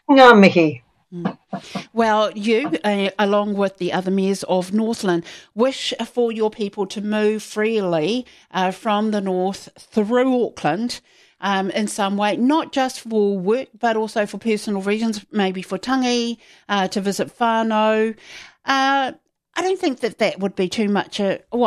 Ngā mihi. Well, you, along with the other mayors of Northland, wish for your people to move freely from the north through Auckland in some way, not just for work, but also for personal reasons, maybe for tangi, to visit whānau. I don't think that would be too much,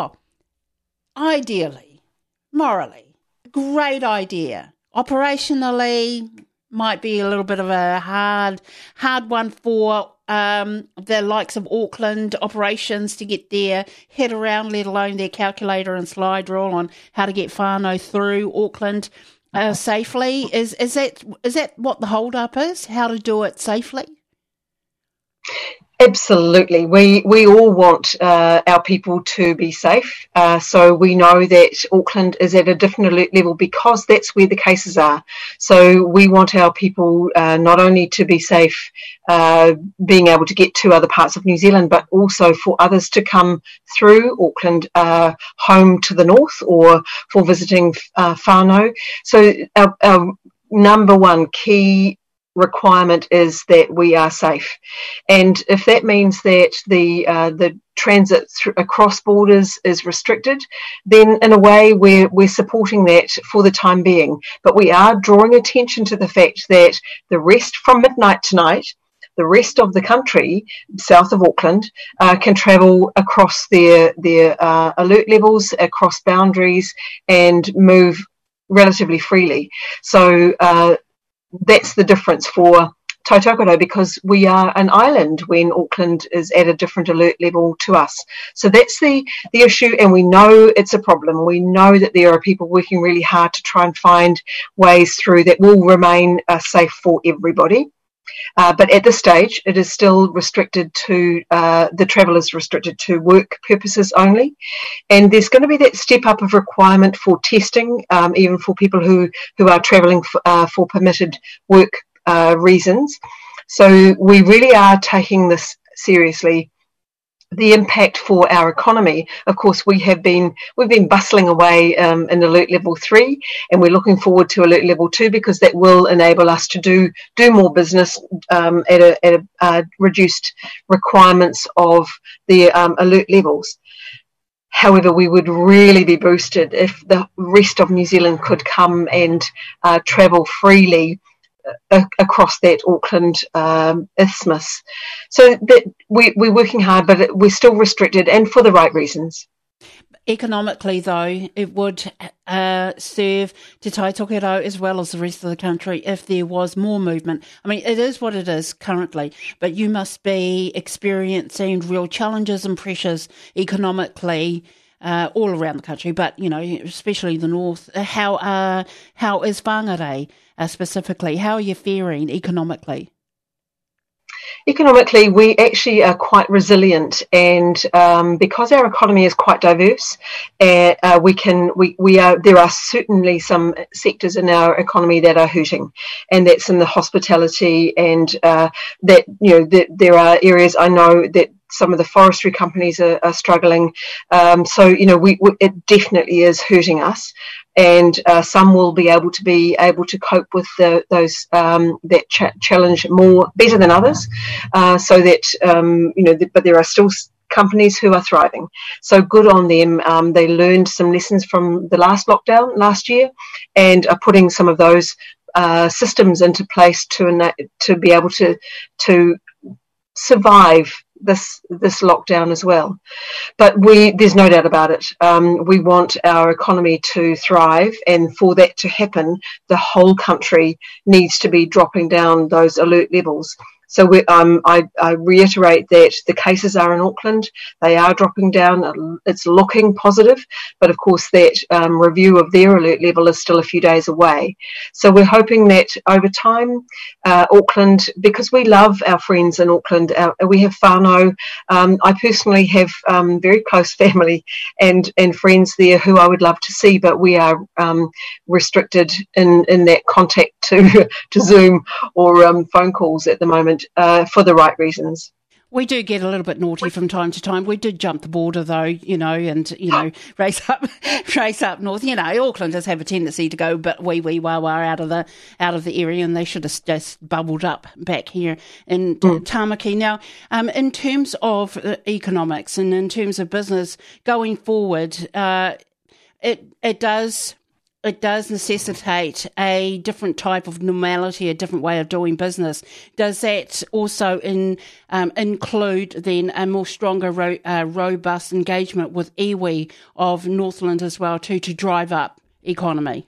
ideally, morally, great idea. Operationally, might be a little bit of a hard one for the likes of Auckland operations to get their head around, let alone their calculator and slide rule on how to get whānau through Auckland safely. Is that what the hold up is? How to do it safely? Absolutely. We all want our people to be safe. So we know that Auckland is at a different alert level because that's where the cases are. So we want our people not only to be safe being able to get to other parts of New Zealand, but also for others to come through Auckland home to the north or for visiting whānau. So our number one key requirement is that we are safe, and if that means that the transit across borders is restricted, then in a way we're supporting that for the time being. But we are drawing attention to the fact that the rest from midnight tonight, the rest of the country south of Auckland can travel across their alert levels, across boundaries, and move relatively freely. So that's the difference for Tautokoro, because we are an island when Auckland is at a different alert level to us. So that's the issue, and we know it's a problem. We know that there are people working really hard to try and find ways through that will remain safe for everybody. But at this stage, it is still restricted to, the travel is restricted to work purposes only. And there's going to be that step up of requirement for testing, even for people who are travelling for permitted work reasons. So we really are taking this seriously. The impact for our economy, of course, we've been bustling away in alert level 3, and we're looking forward to alert level 2 because that will enable us to do more business at a reduced requirements of the alert levels. However, we would really be boosted if the rest of New Zealand could come and travel freely across that Auckland isthmus. So that we're working hard, but we're still restricted, and for the right reasons. Economically, though, it would serve Te Tai Tokerau as well as the rest of the country if there was more movement. I mean, it is what it is currently, but you must be experiencing real challenges and pressures economically all around the country, but, you know, especially the north. How is Whangarei specifically? How are you faring economically? Economically, we actually are quite resilient, and because our economy is quite diverse, there are certainly some sectors in our economy that are hurting, and that's in the hospitality, and there are areas I know that some of the forestry companies are struggling. So it definitely is hurting us, and some will be able to cope with those challenge better than others. So that but there are still companies who are thriving. So good on them. They learned some lessons from the last lockdown last year, and are putting some of those systems into place to be able to survive this lockdown as well. But there's no doubt about it. We want our economy to thrive, and for that to happen, the whole country needs to be dropping down those alert levels. So I reiterate that the cases are in Auckland. They are dropping down. It's looking positive, but of course that review of their alert level is still a few days away. So we're hoping that over time, Auckland, because we love our friends in Auckland, we have whānau. I personally have very close family and friends there who I would love to see, but we are restricted in that contact to Zoom or phone calls at the moment for the right reasons. We do get a little bit naughty from time to time. We did jump the border, though, and race up north. Aucklanders have a tendency to go a bit wee wah out of the area, and they should have just bubbled up back here in Tamaki. Now, in terms of economics and in terms of business going forward, it does necessitate a different type of normality, a different way of doing business. Does that also include then a more stronger, robust engagement with iwi of Northland as well too, to drive up economy?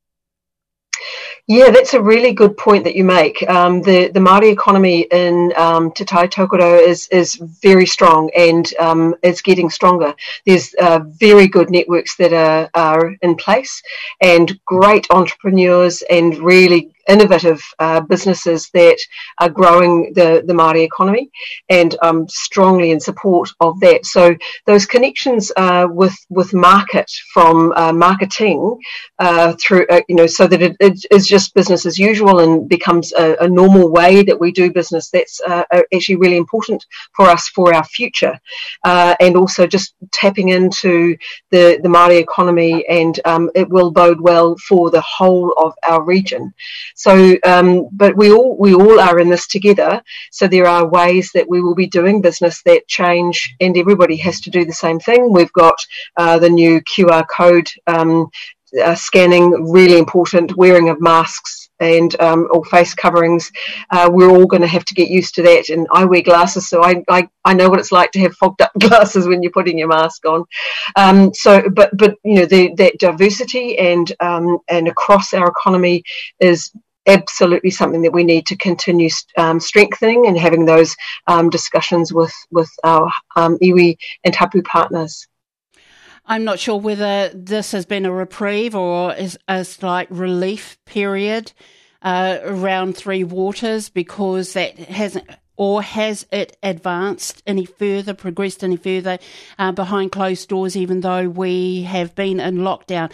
Yeah, that's a really good point that you make. The Māori economy in Te Tai Tokerau is very strong and is getting stronger. There's very good networks that are in place and great entrepreneurs and really innovative businesses that are growing the Māori economy, and I'm strongly in support of that. So those connections with market from marketing through, so that it is just business as usual and becomes a normal way that we do business. That's actually really important for us for our future, and also just tapping into the Māori economy, and it will bode well for the whole of our region. So, but we all are in this together. So there are ways that we will be doing business that change, and everybody has to do the same thing. We've got the new QR code scanning, really important, wearing of masks and or face coverings. We're all going to have to get used to that. And I wear glasses, so I know what it's like to have fogged up glasses when you're putting your mask on. But that diversity and across our economy is absolutely something that we need to continue strengthening and having those discussions with our iwi and hapu partners. I'm not sure whether this has been a reprieve or is a slight relief period around Three Waters, because that hasn't, or has it advanced any further, progressed any further behind closed doors, even though we have been in lockdown?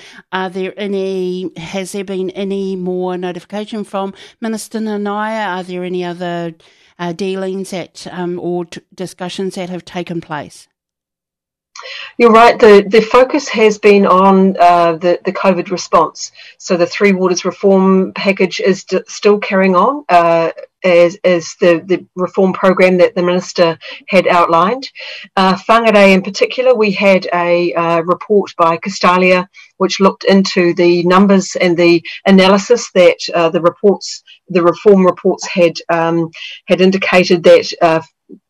Has there been any more notification from Minister Nanaia? Are there any other dealings or discussions that have taken place? You're right. The focus has been on the COVID response. So the Three Waters reform package is still carrying on as the reform program that the minister had outlined. Whangarei in particular, we had a report by Castalia which looked into the numbers and the analysis that the reform reports had indicated that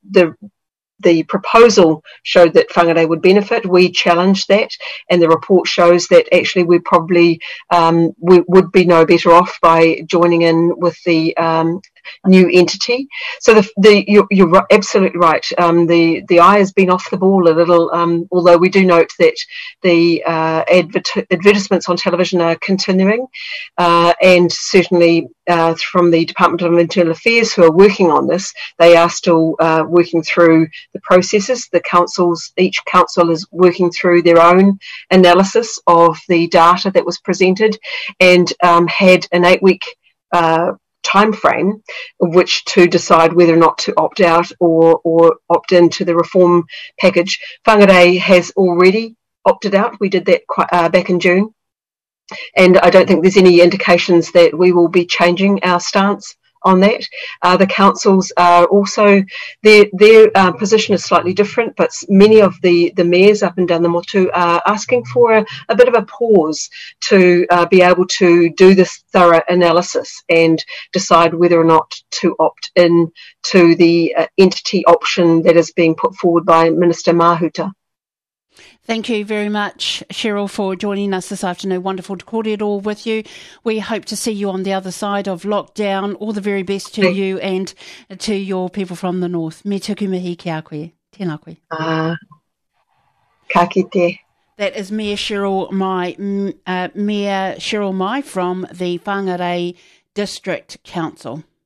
the proposal showed that whangarei would benefit. We challenged that, and the report shows that actually we probably we would be no better off by joining in with the new entity. So you're absolutely right. The eye has been off the ball a little, although we do note that the advertisements on television are continuing, and certainly from the Department of Internal Affairs who are working on this, they are still working through the processes. Each council is working through their own analysis of the data that was presented, and had an 8-week time frame of which to decide whether or not to opt out or opt into the reform package. Whangarei has already opted out. We did that back in June, and I don't think there's any indications that we will be changing our stance on that. The councils are also, their position is slightly different, but many of the mayors up and down the motu are asking for a bit of a pause to be able to do this thorough analysis and decide whether or not to opt in to the entity option that is being put forward by Minister Mahuta. Thank you very much, Cheryl, for joining us this afternoon. Wonderful to kōrero with you. We hope to see you on the other side of lockdown. All the very best to you and to your people from the north. Me tuku mihi ki a koe. Tēnā koe. Ka kite. That is Mayor Cheryl Mai from the Whangarei District Council.